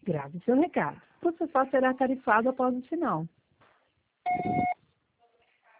Grave seu recado. O sofá será tarifado após o sinal.